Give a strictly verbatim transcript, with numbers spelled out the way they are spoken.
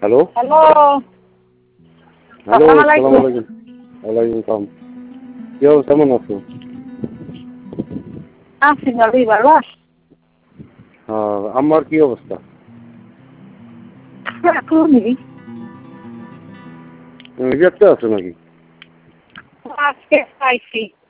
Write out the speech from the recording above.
Hello hello hello আসসালামু আসসালামু আলাইকুম। আলাইকুম। ওয়ালাইকুম সালাম। কি অবস্থা, কেমন আছো? আছি ভালোই, ভালো আছি। হ্যাঁ, আমার কি অবস্থা? এখনই রিজেক্টে আছো নাকি? আজকে পাইছি।